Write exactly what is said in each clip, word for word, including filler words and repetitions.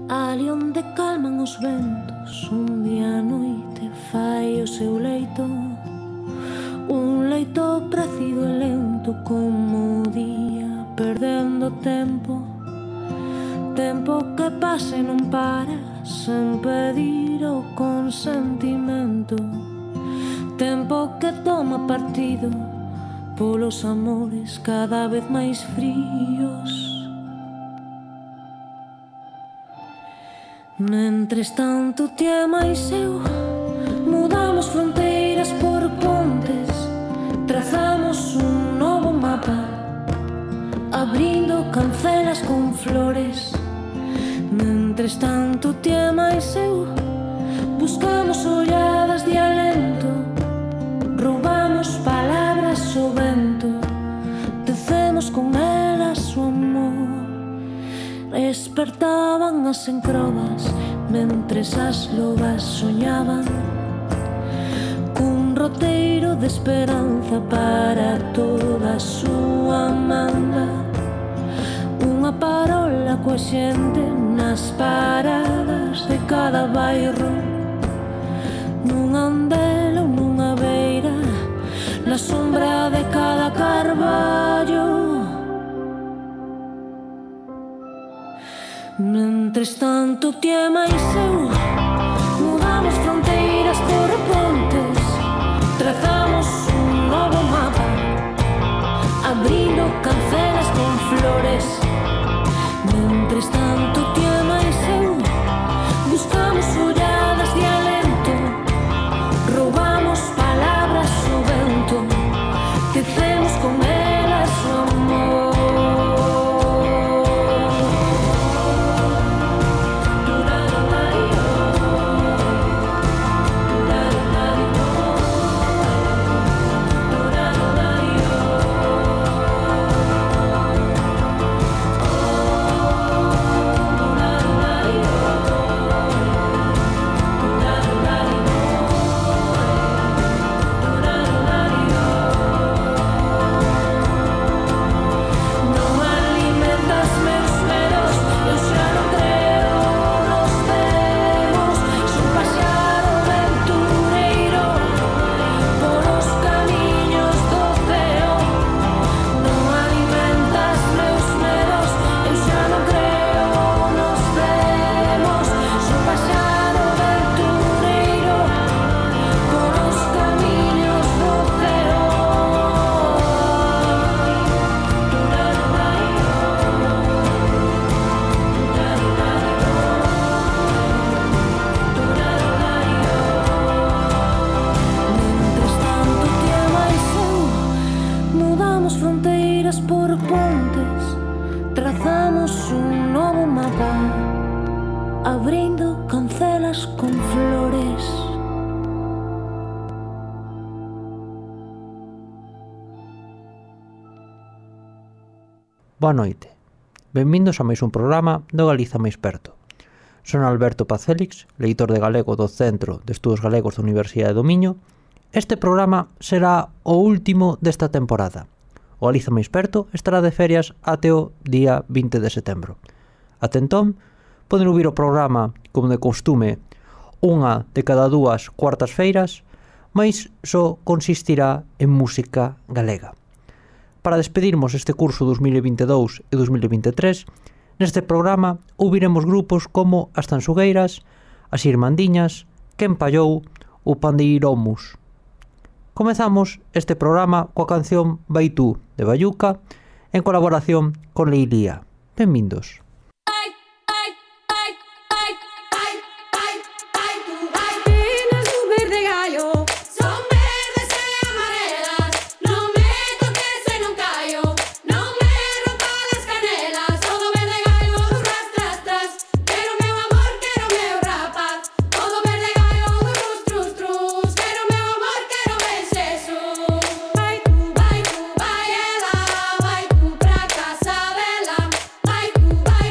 Ali onde calman os ventos, un día a noite fai o seu leito, un leito precido e lento como o día, perdendo tempo, tempo que pasa e non para, sen pedir o consentimento, tempo que toma partido polos amores cada vez máis fríos. Mentres tanto ti e máis eu mudamos fronteiras por pontes, trazamos un novo mapa, abrindo cancelas con flores. Mentres tanto ti e máis eu buscamos olladas de alento, roubamos palabras ao vento, tecemos con elas o amor. Despertaban as encrobas mentres as lobas soñaban cun roteiro de esperanza para toda a súa manda, unha parola coa xente nas paradas de cada bairro, nun andel ou nunha beira, na sombra de cada carballo. Mentres tanto ti e máis eu mudamos fronteiras por pontes, trazamos un novo mapa, abrindo cancelas con flores. Mentres tanto ti e máis eu buscamos olladas de alento, roubamos palabras ao vento, tecemos con elas o amor. Boa noite. Benvindos a máis un programa do Galiza máis perto. Son Alberto Paz Félix, leitor de galego do Centro de Estudos Galegos da Universidade do Miño. Este programa será o último desta temporada. O Galiza máis perto estará de ferias até o día vinte de setembro. Até entón, poden ouvir o programa, como de costume, unha de cada dúas cuartas feiras, mais só consistirá en música galega. Para despedirmos este curso dos mil vinte e dous e dos mil vinte e tres, neste programa ouviremos grupos como As Tansugueiras, As Irmandiñas, Quen Pallou ou Pandeiromus. Comezamos este programa coa canción Vai tú, de Bayuca, en colaboración con Leilía. Benvindos. Vai tú, vai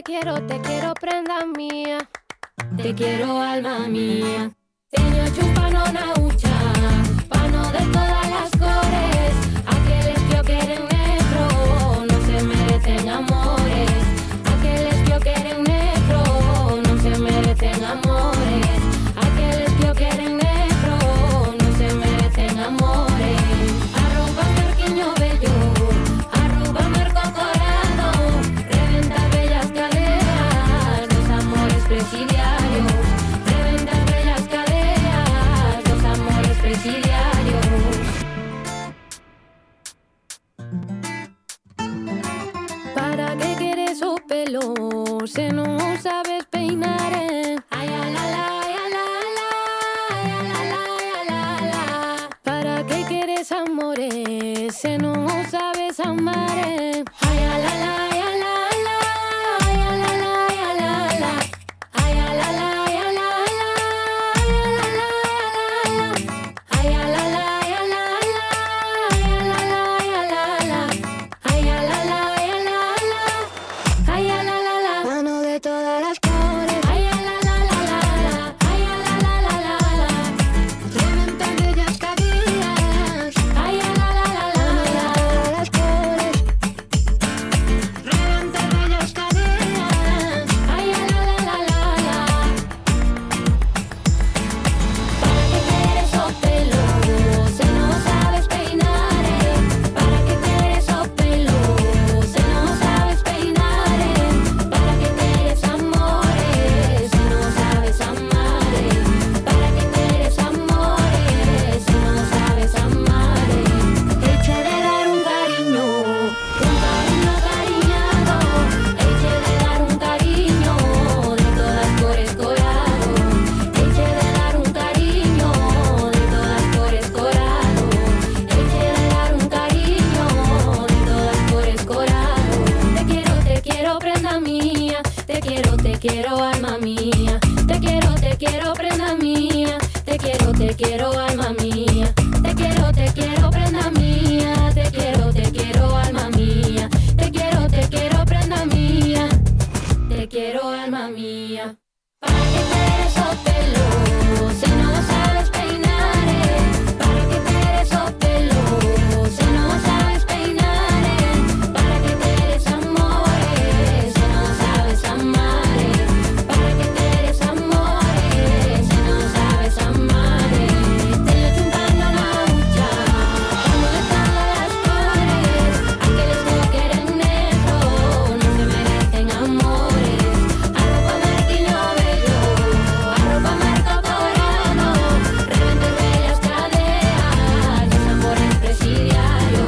quiero, te quiero prenda mía. Te quiero alma mía. Teño chupano na hucha, pano de todas las cores. Aqueles que o queren negro non se merecen amores. Aqueles que o queren negro non se merecen amores. Aqueles que o queren negro non se merecen amores. Arroba merquiño bello, arroba merco corado, reventar bellas cadeas dos amores presidiarios. Reventar bellas cadeas dos amores presidiarios. ¿Para qué quieres o pelo se non o sabes peinar? Eh? Ay, a la la, ay, a la la, ay, a la la, ay, a la la. ¿Para qué quieres amores se non o sabes amar? Eh? Ay, a la la, ay, a la la, ay, a la la, ay, a la la. Ay, a la la, ay, a la la, ay, a la la, ay, a la la. Ay, a la la, ay, a la la, ay, a la la, ay, a la la. Ay, a la la la, mano de todas las cores. Ay, a la la la la la, ay, a la la la la la. Reventar bellas cadenas. Ay, a la la la la, mano de todas las cores. Reventar bellas cadenas. Ay, a la la la la la. ¿Para qué quieres o pelo se no sabes peinar? Eh? ¿Para qué quieres o pelo se no sabes peinar? Eh? ¿Para qué quieres amores si no sabes amar? Eh? ¿Para qué quieres amores si no sabes amar? Eh? Eche de dar un cariño, un cariño cariñado. Eche de dar un cariño de todas por escorado. Eche de dar un cariño de todas por escorado. Eche de dar un cariño de todas por escorado. Te quiero, te quiero prenda mía. Te quiero, te quiero alma mía. Te quiero, te quiero prenda mía. Te quiero, te quiero alma mía. Te quiero, te quiero prenda mía. Te quiero, te quiero alma mía. Te quiero, te quiero prenda mía. Te quiero alma mía. ¿Para qué quieres o pelo si no sabes peinar? Eh? ¿Para qué quieres o pelo si no sabes peinar? Eh? ¿Para qué quieres amores si no sabes amar? Eh? ¿Para qué quieres amores si no sabes amar? Eh? Te lo chumpando la hucha, cuando de todas las cores. Aqueles que o queren negro non se merecen amores. Arroba merquiño bello, arroba merco corado, reventar bellas cadeas dos amores presidiarios.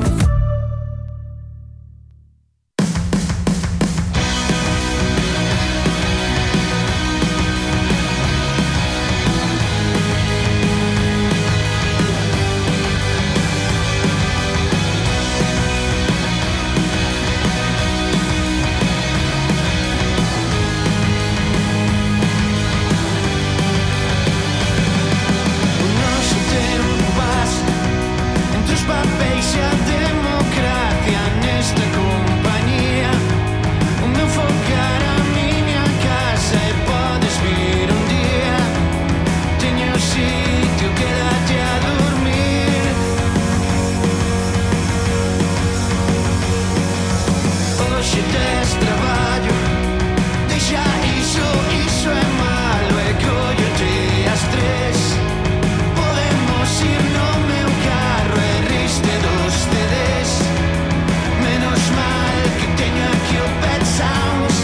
O noso tempo vas entre os papéis e a democracia nesta compañía. O meu focar a miña casa e podes vir un día. Teño sitio, quédate a dormir. Hoxe tes traballo, deixa iso, iso é malo e cóllote ás tres. Podemos ir no meu carro e riste dos C Ds. Menos mal que teño aquí o Pet Sounds.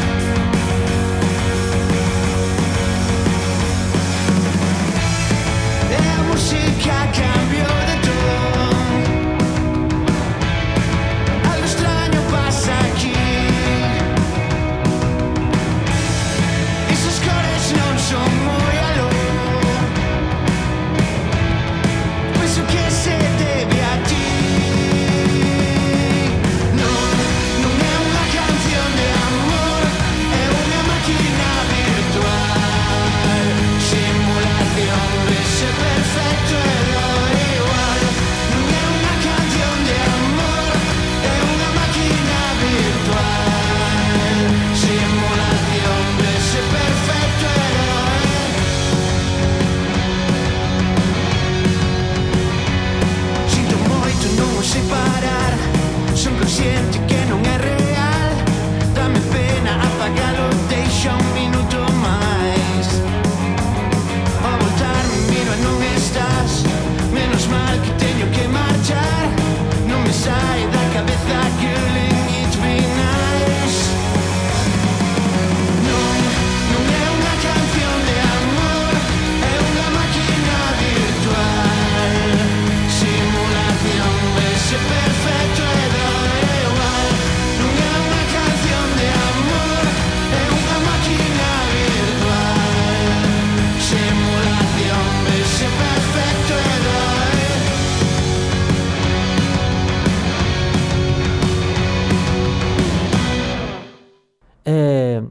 E a música cambiou de ton. Algo extraño pasa aquí.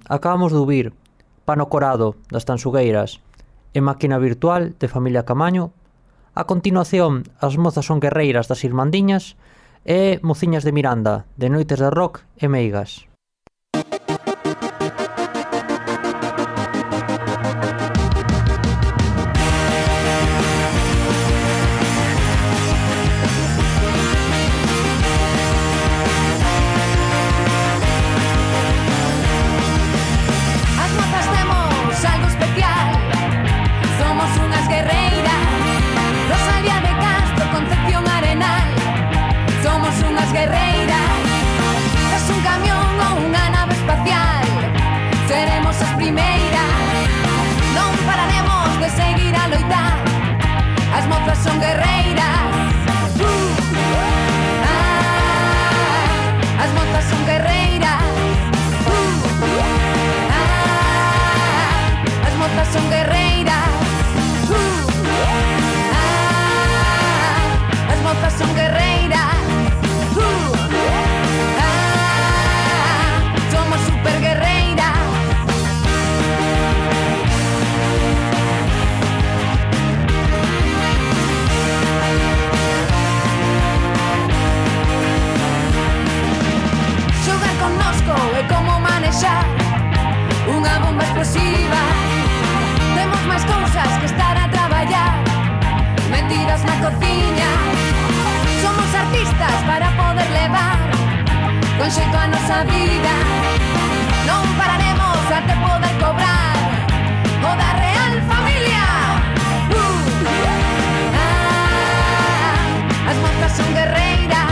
acabamos de ouvir Pano Corado das Tansugueiras e Máquina Virtual de Familia Camaño. A continuación, As Mozas Son Guerreiras das Irmandiñas e Mociñas de Miranda de Noites de Rock e Meigas. Son guerreiras, uh, ah, as mozas son guerreiras, uh, ah, as mozas son guerreiras, uh, ah, as mozas son guerreiras, uh, ah, somos super guerreiras. É como manexar unha bomba explosiva. Temos máis cousas que estar a traballar metidas na cociña. Somos artistas para poder levar con xeito a nosa vida. Non pararemos até poder cobrar o da Real Familia. uh, ah, As mozas son guerreiras.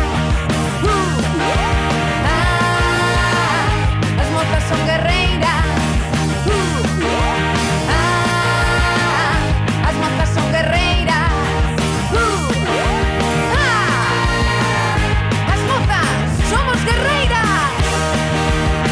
Son guerreiras, uh, ah, as mozas son guerreiras, uh, ah, as mozas somos guerreiras.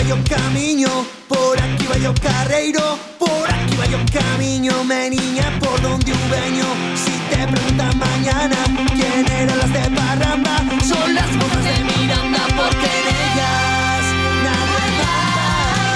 vai o camiño, por aquí vai o carreiro, por aquí vai o camiño, meniña, por donde o veño. Si te preguntan mañana quién eran las de Parramba, son las monjas de Miranda, porque en ellas nadie manda.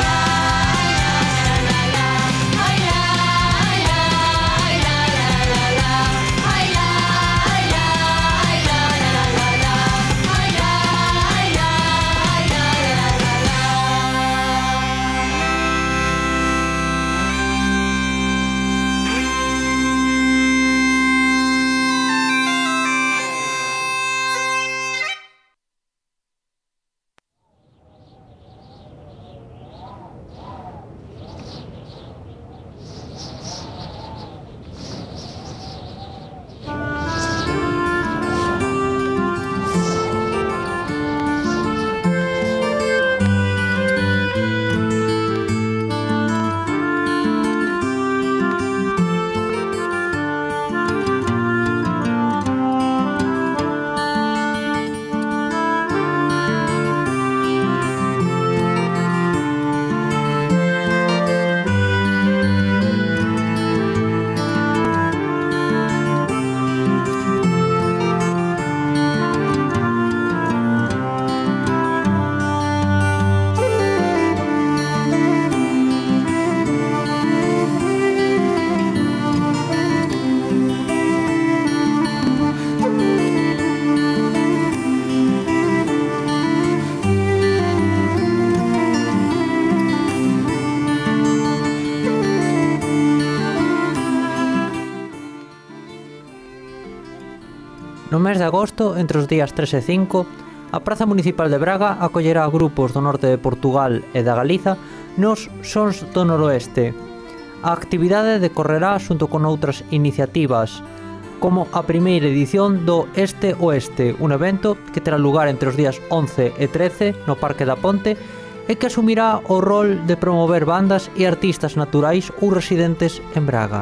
No mes de agosto, entre os días tres e cinco, a Praza Municipal de Braga acollerá grupos do norte de Portugal e da Galiza nos Sons do Noroeste. A actividade decorrerá xunto con outras iniciativas, como a primeira edición do Este Oeste, un evento que terá lugar entre os días once e trece no Parque da Ponte e que asumirá o rol de promover bandas e artistas naturais ou residentes en Braga.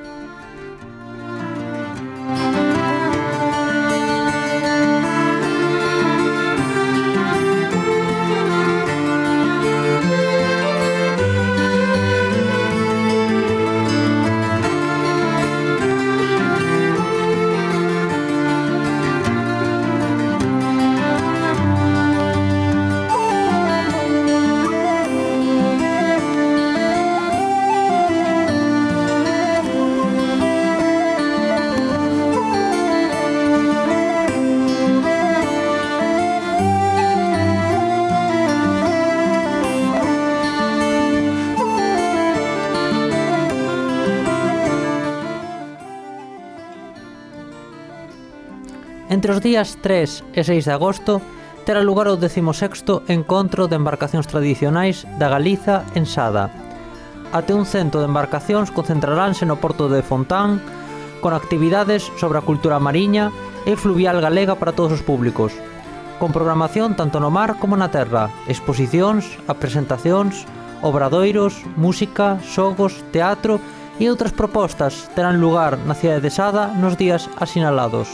Entre os días tres e seis de agosto terá lugar o décimo sexto Encontro de Embarcacións Tradicionais da Galiza en Sada. Até un cento de embarcacións concentraránse no porto de Fontán con actividades sobre a cultura mariña e fluvial galega para todos os públicos, con programación tanto no mar como na terra, exposicións, presentacións, obradoiros, música, xogos, teatro e outras propostas terán lugar na cidade de Sada nos días asinalados.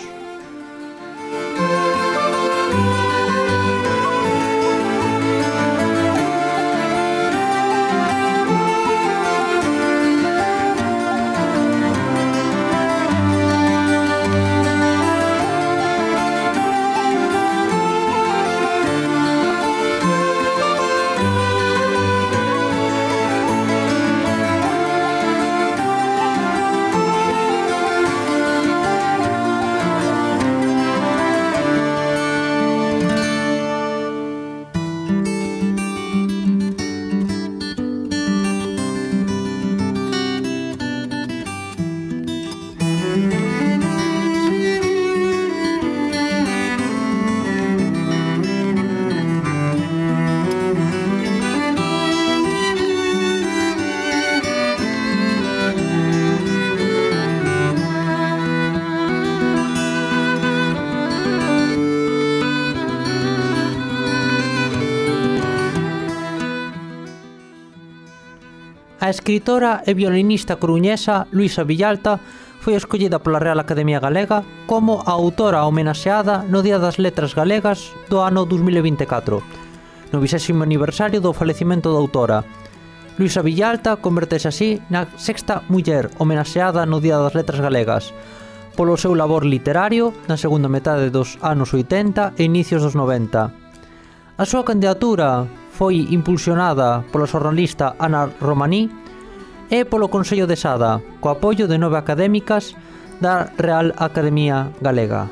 A escritora e violinista coruñesa Luisa Villalta foi escollida pola Real Academia Galega como a autora homenaxeada no Día das Letras Galegas do ano dos mil e vinte e catro. no vigésimo aniversario do falecimento da autora. Luisa Villalta convertese así na sexta muller homenaxeada no Día das Letras Galegas, polo seu labor literario na segunda metade dos anos oitenta e inicios dos noventa. A súa candidatura foi impulsionada pola xornalista Ana Romaní e polo Consello de Sada, co apoio de nove académicas da Real Academia Galega.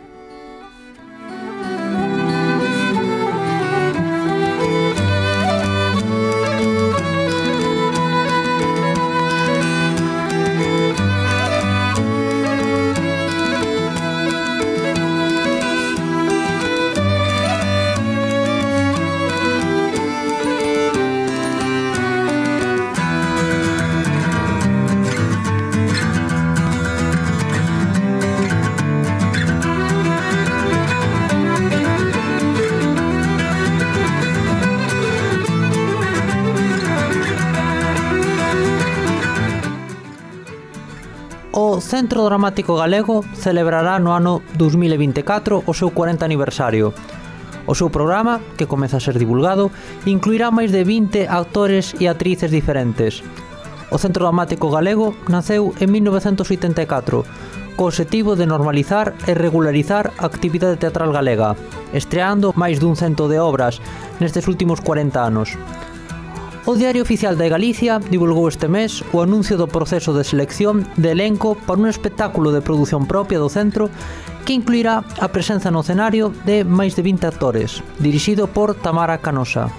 O Centro Dramático Galego celebrará no ano dous mil vinte e catro o seu cuarenta aniversario. O seu programa, que comeza a ser divulgado, incluirá máis de vinte actores e actrices diferentes. O Centro Dramático Galego naceu en mil novecentos oitenta e catro, co obxectivo de normalizar e regularizar a actividade teatral galega, estreando máis dun cento de obras nestes últimos cuarenta anos. O Diario Oficial de Galicia divulgou este mes o anuncio do proceso de selección de elenco para un espectáculo de produción propia do centro que incluirá a presenza no escenario de máis de vinte actores, dirixido por Tamara Canosa.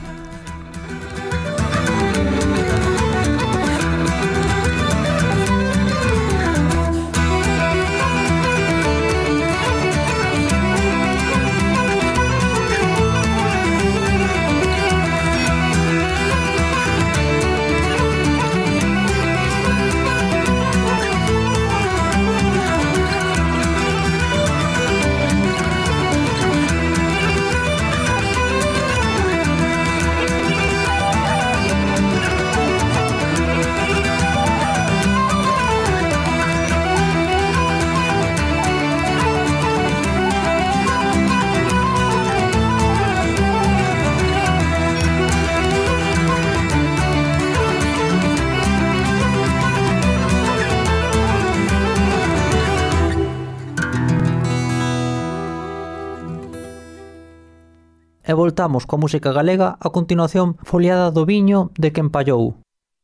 E voltamos coa música galega a continuación foliada do viño de quen pallou.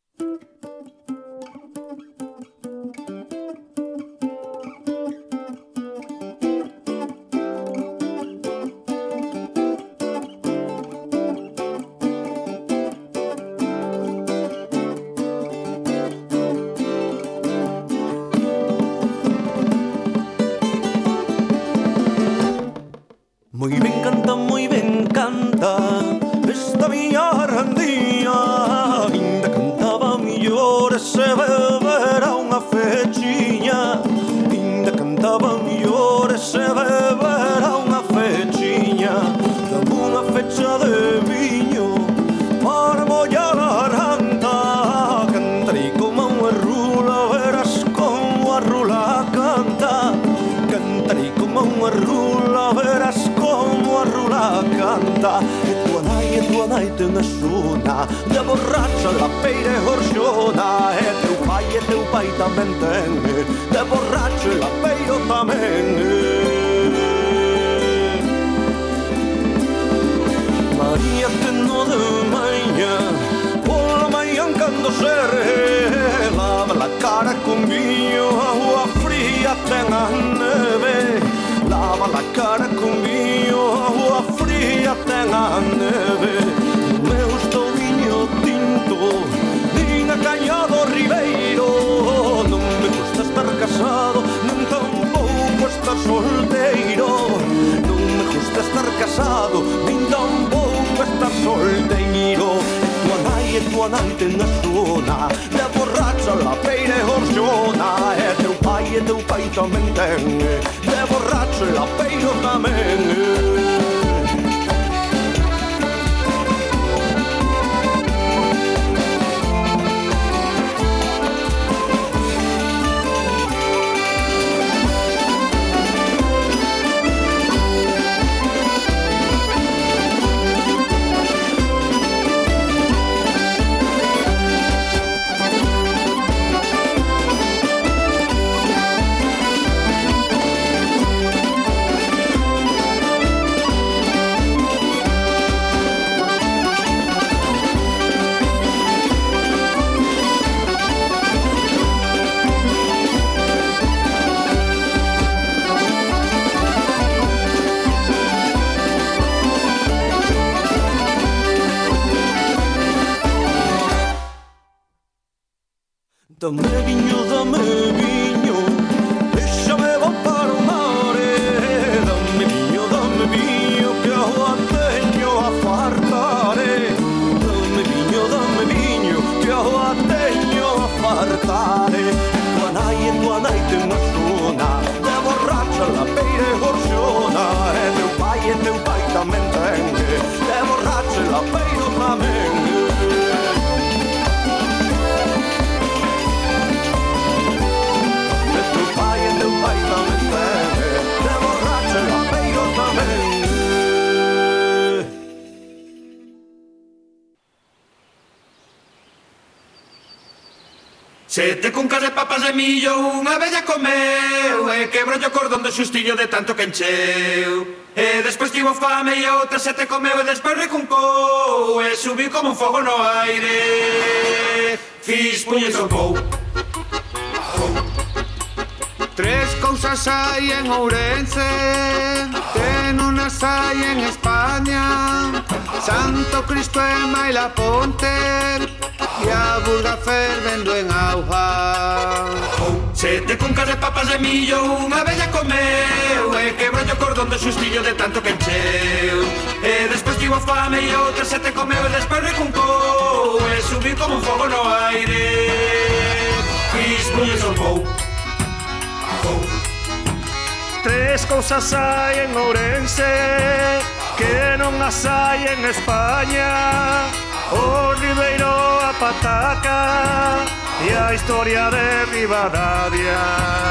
Muy ben canta, muy ben canta esta miña randía. Ainda cantaba millor e se bebera unha fechiña. Ainda cantaba millor e se bebera unha fechiña. Dame unha fecha de viño para mollar a garganta. Cantarei como unha rula, verás como a rula canta. Cantarei como unha rula, verás como a rula canta. E tua nai, e tua nai ten a suna de borracha, la peira e gorxona. E teu pai, e teu pai tamén ten de borracho e la peiro tamén. María teno de maña, pola mañá cando se re, lava la cara con viño, agua fría ten a neve. Lava la cara con viño, agua fría ten a neve. Non me gusta o viño tinto, nin a caña do ribeiro. Non me gusta estar casado, nin tampouco estar solteiro. Non me gusta estar casado, nin tampouco estar solteiro. E tua nai, e tua nai ten a sona de borracha, la peira e gorxona. E teu pai, e teu pai tamén ten de borracho e la peiro tamén. Dame viño, dame viño, déxame botar o mare. Dame viño, dame viño, que agua teño a fartare. Dame viño, dame viño, que agua teño a fartare. Tua nai e tua nai ten unha zona de borracha, la peira e gorxona. E teu pai e teu pai tamén ten de borracha, la peira tamén. Sete cuncas de papas de millo unha vella comeu e quebrou o cordón do xustillo de tanto que encheu. E despois tivo fame e outra sete comeu e despois recuncou e subiu como un fogo no aire. Fis puñes ao pou. Tres cousas hai en Ourense que non as hai en España: Santo Cristo e Maila Ponte e a burga fervendo en auga. Sete cuncas de papas de millo unha vella comeu e quebrou o cordón do xustillo de tanto que encheu. E despois tivo fame e outra sete comeu e despois recuncou e subiu como un fogo no aire. Fis puñes ao pou. Tres cousas hai en Ourense que non as hai en España: o Ribeiro, a pataca e a historia de Ribadavia.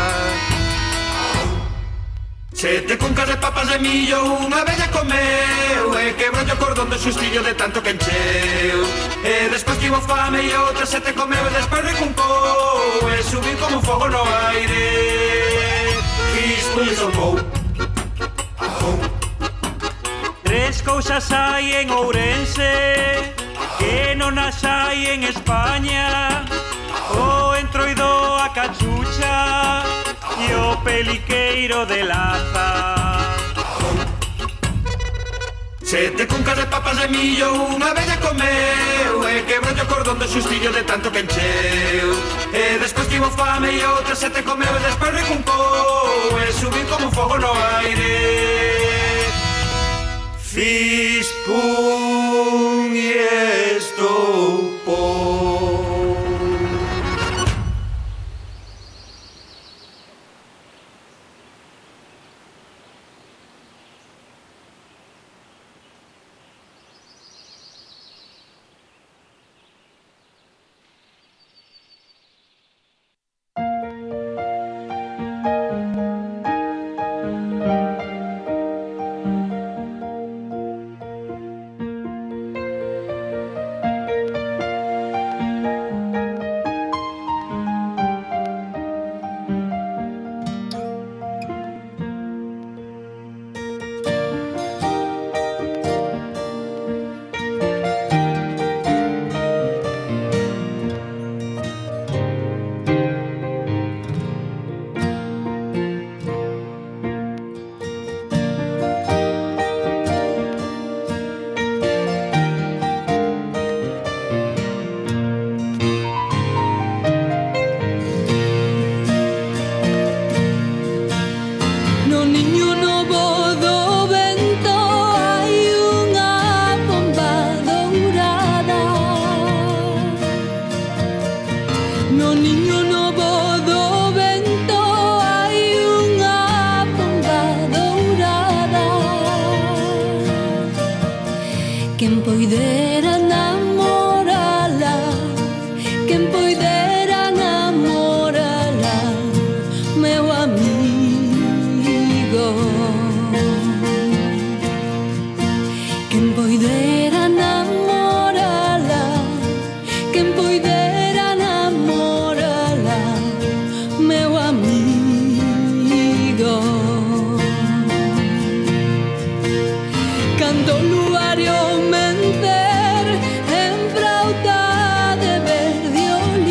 Sete cuncas de papas de millo unha vella comeu e quebrou o cordón do xustillo de tanto que encheu. E despois tivo fame e outra sete comeu e despois recuncou e subiu como un fogo no aire. Fis puñes ao pou. Tres cousas hai en Ourense que non as hai en España: o entroido, a cachucha e o peliqueiro de Laza. Sete cuncas de papas de millo unha vella comeu e quebrou o cordón do xustillo de tanto que encheu. E despois tivo fame e outra sete comeu e despois recuncou e subiu como un fogo no aire. Fis puñes do pou. Quen poidera namorala, quen poidera namorala, meu amigo. Quen poidera namorala, quen poidera namorala, meu amigo. Canto luario mencer en frauta de verde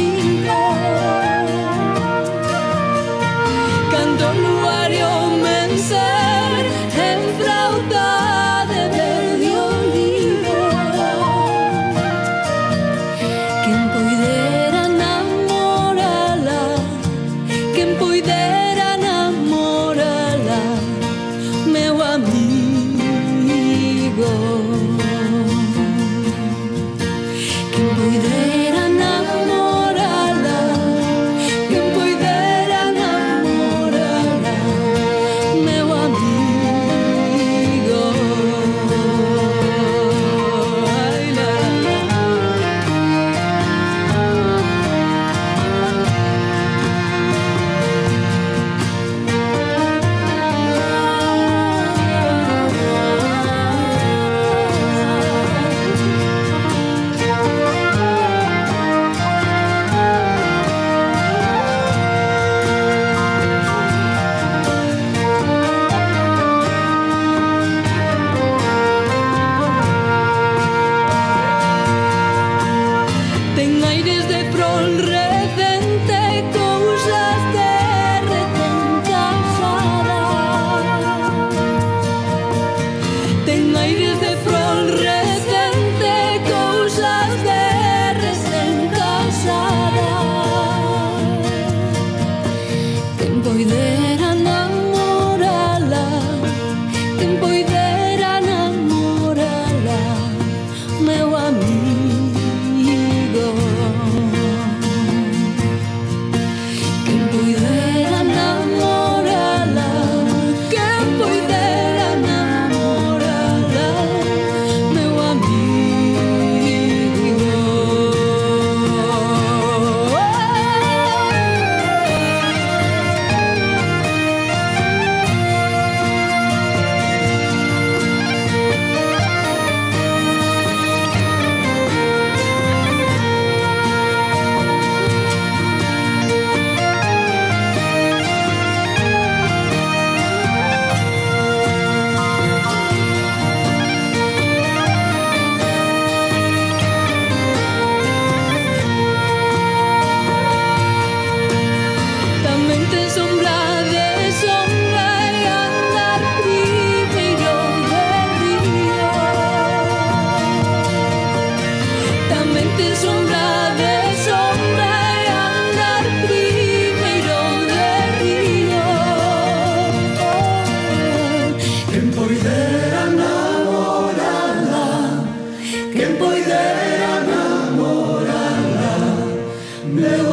quen poidera namorala, meu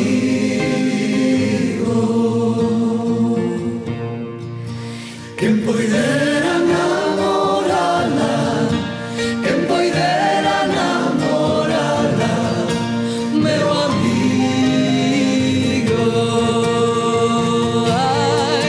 amigo. Quen poidera namorala, quen poidera namorala, meu amigo. Ai,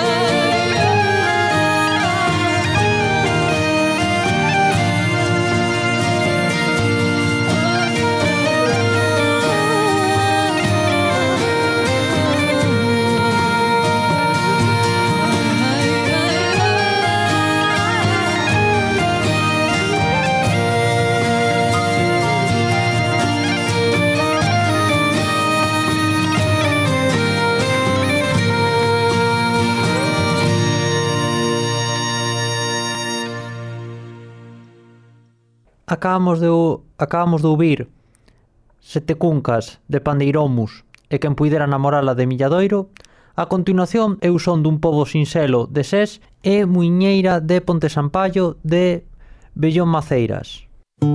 Acabamos de, acabamos de ouvir Sete cuncas de Pandeiromus e quen puidera namorala de Milladoiro. A continuación, Eu son dun pobo sinxelo de Sés e Muiñeira de Ponte Sampaio de Bellón Maceiras.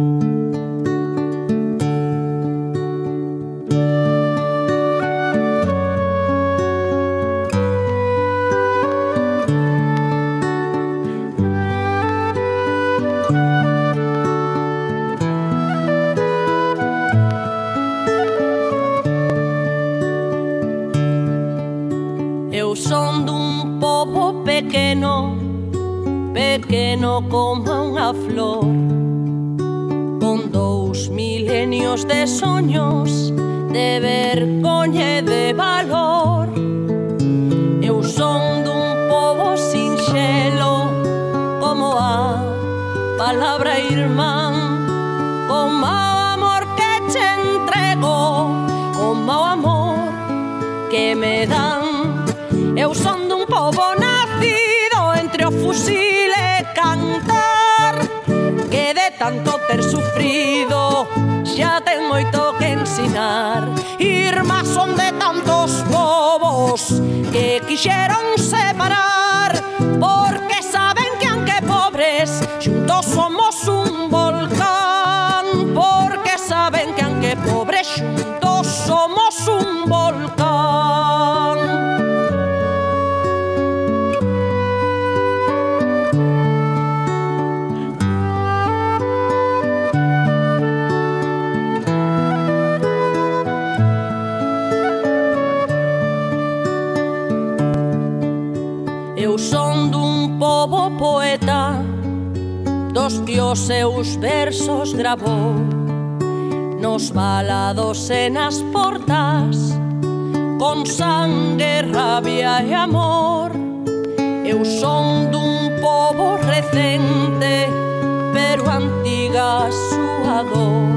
Eu son dun pobo pequeno, pequeno como unha flor, con dous milenios de soños, de vergoña e de valor. Eu son dun pobo sinxelo, como a palabra irmán, como o amor que te entrego, como o amor que me dan. Eu son dun pobo nacido entre o fusil e cantar, que de tanto ter sufrido xa ten moito que ensinar. Irmás son de tantos povos que quixeron separar, porque saben que aunque pobres xuntos somos un volcán, porque saben que aunque pobres xuntos somos un volcán. Eu son dun pobo poeta, dos que os seus versos gravou nos valados e nas portas, con sangue, rabia e amor. Eu son dun pobo recente, pero antiga a súa dor.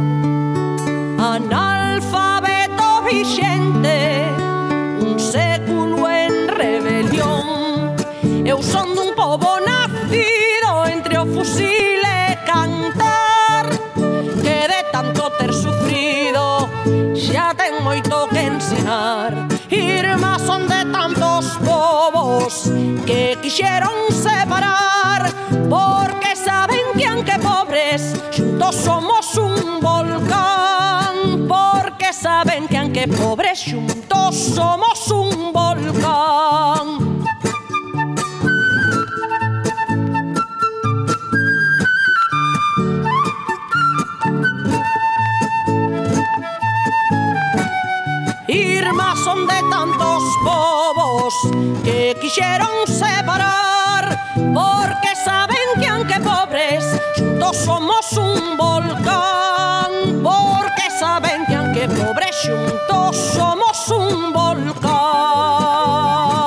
Analfabeto vixente, un século en rebelión. Eu son dun pobo nacido entre o fusil e cantar, que de tanto ter sufrido xa ten moito que ensinar. Irmás son de tantos povos que quixeron separar, porque saben que aunque pobres xuntos somos un volcán, porque saben que aunque pobres xuntos somos un volcán. Irmás son de tantos povos que quixeron separar, porque saben que aunque pobres xuntos somos un volcán, porque saben que aunque pobres xuntos somos un volcán.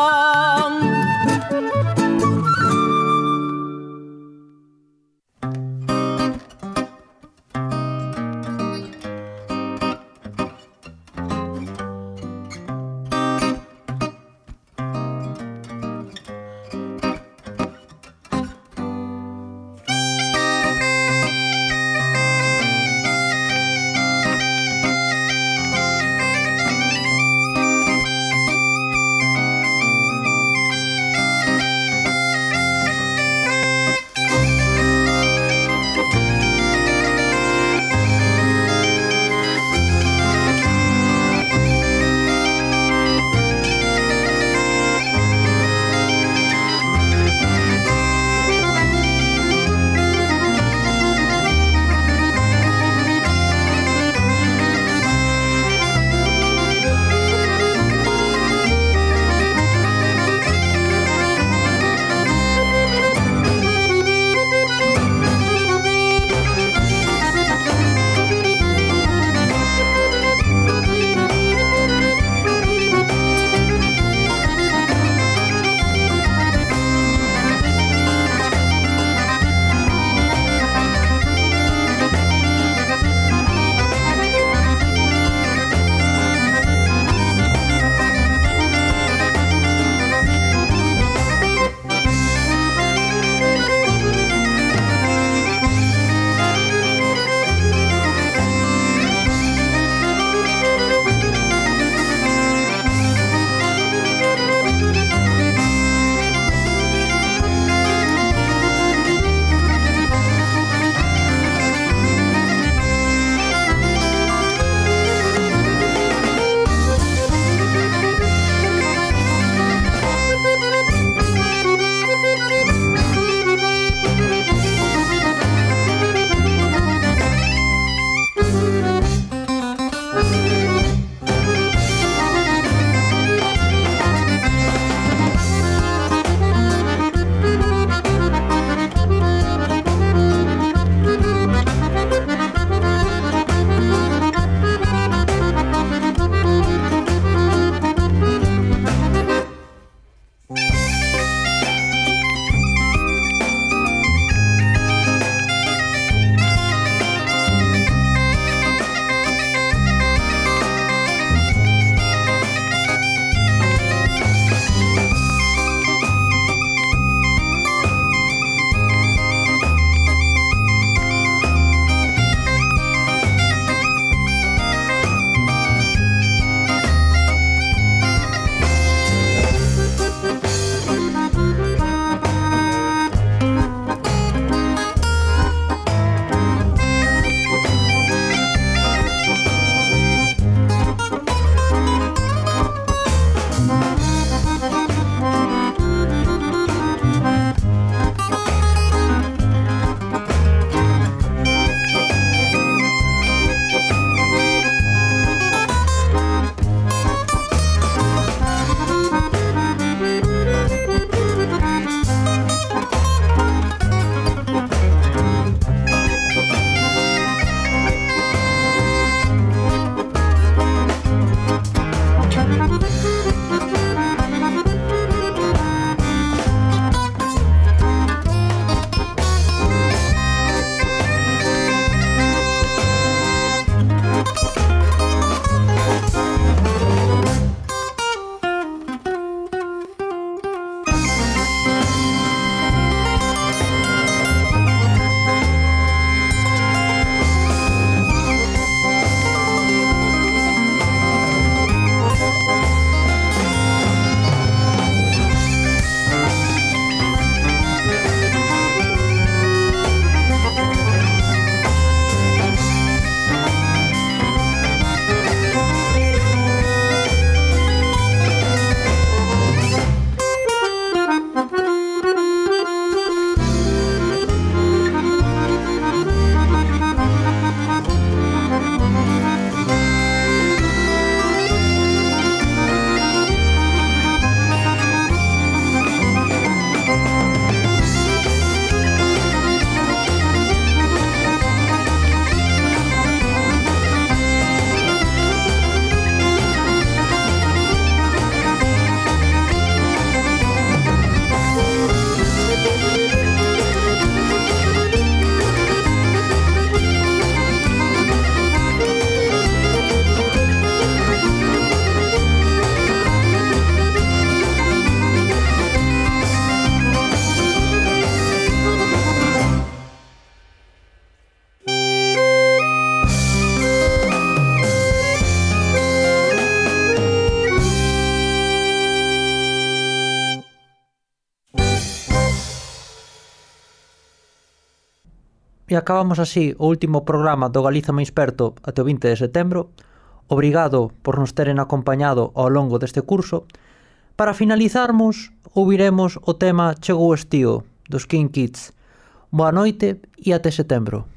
acabamos así o último programa do Galízame Experto até o vinte de setembro. Obrigado por nos teren acompañado ao longo deste curso. Para finalizarmos, ouviremos o tema Chegou o estío, dos King Kids. Boa noite e até setembro.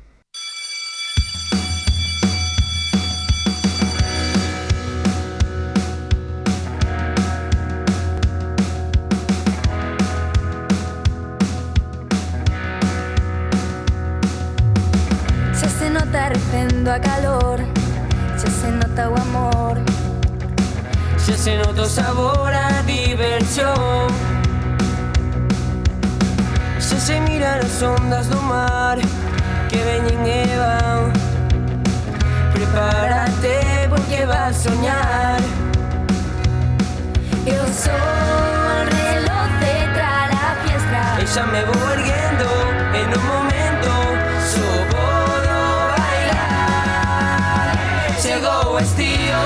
Recendo a calor, xa se nota o amor, xa se nota o sabor a diversión, xa se miran as ondas do mar que veñen e van. Prepárate porque vas soñar. Eu sou o reloj detrás da fiesta, e xa me vou erguendo en un momento só podo bailar. Chegou o estío,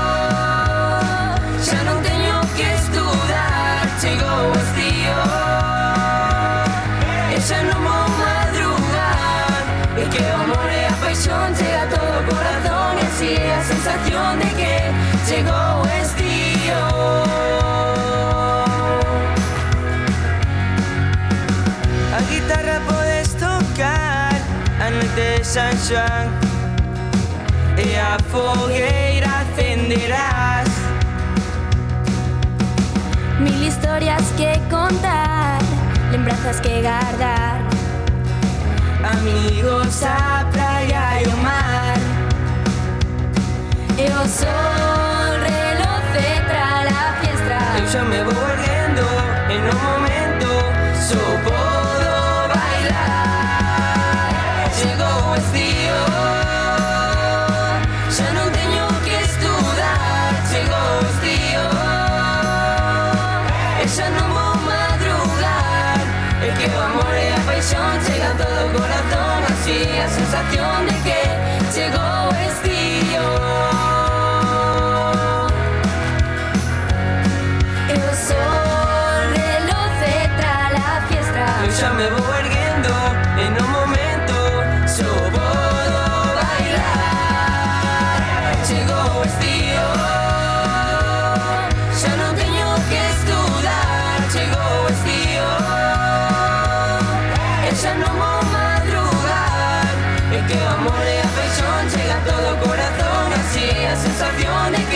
xa non teño que estudar. Chegou o estío e xa non vou madrugar. E que o amor e a paixón chega a todo o corazón, e así é a sensación de que chegou o estío. A guitarra podes tocar a noite de San Xoán, e a fogueira acenderás. Mil historias que contar, lembranzas que guardar, amigos, a praia e o mar. E o sol, reloj detrás da fiesta, Eu xa me vou erguendo en un momento só podo bailar. Chegou o estío, xa non teño que estudar. Chegou o estío e xa non vou madrugar. E que o amor e a paixón chegan todo o corazón, así a sensación de que chegou o estío. eu sou o reloj detrás da fiesta, Eu xa me vou erguendo en un momento só podo bailar. Chegou o estío, xa non teño que estudar. Chegou o estío e xa non vou madrugar. E que o amor e a paixón chega a todo o corazón, así a sensación de